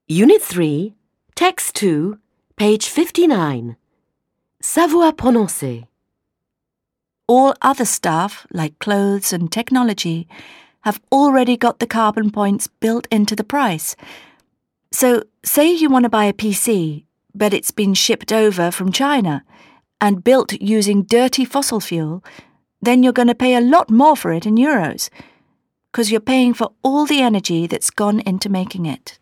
Unit 3, Text 2, page 59. Savoir prononcer. All other stuff, like clothes and technology, have already got the carbon points built into the price. So, say you want to buy a PC, but it's been shipped over from China and built using dirty fossil fuel, then you're going to pay a lot more for it in euros, because you're paying for all the energy that's gone into making it.